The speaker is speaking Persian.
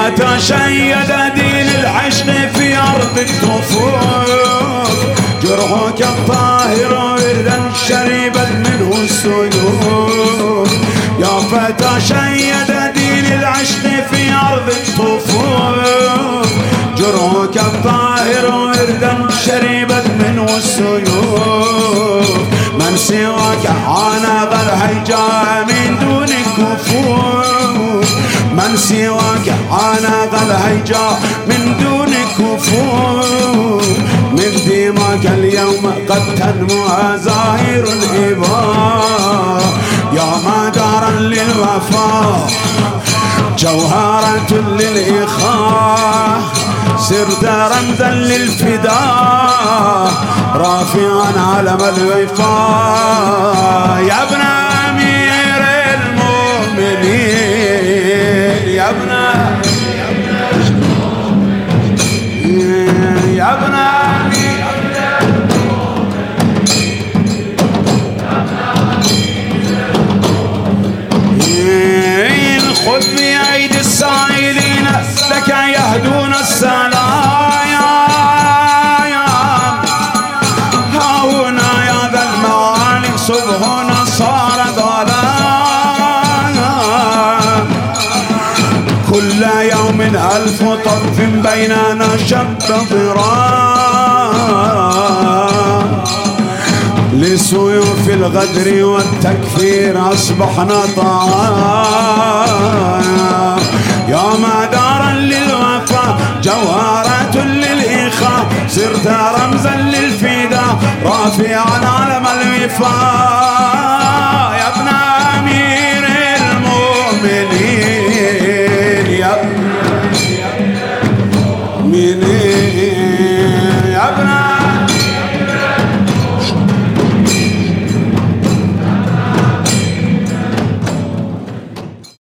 فتى شيد دين العشق في أرض الطفوف، جرحك الطاهر وردا شربت منه السيوف. يا فتى شيد دين العشق في أرض الطفوف، جرحك الطاهر وردا شربت منه السيوف. من سواك عانق الهيجاء من دون كفوف، من سواك عانق الهيجاء من دون كفوف. من دماك اليوم قد تنمو زاهر الإباء، يا مدارا للوفاء جوهرة للإخاء. صرت رمزا للفداء رافعا علم الوفاء. يا ابن أمير المؤمنين، يا ابن يا ابن خذ بأيدي السائلين لك يهدون السلايا. ها هنا يا ذا الموالي صبحنا صار ضلايا. كل يوم ألف طرف بيننا شب ضرار، لسيوف الغدر والتكفير أصبحنا طعام. يا مدارا للوفاء جوهرة للإخاء، صرت رمزا للفداء رافعا علم الوفاء.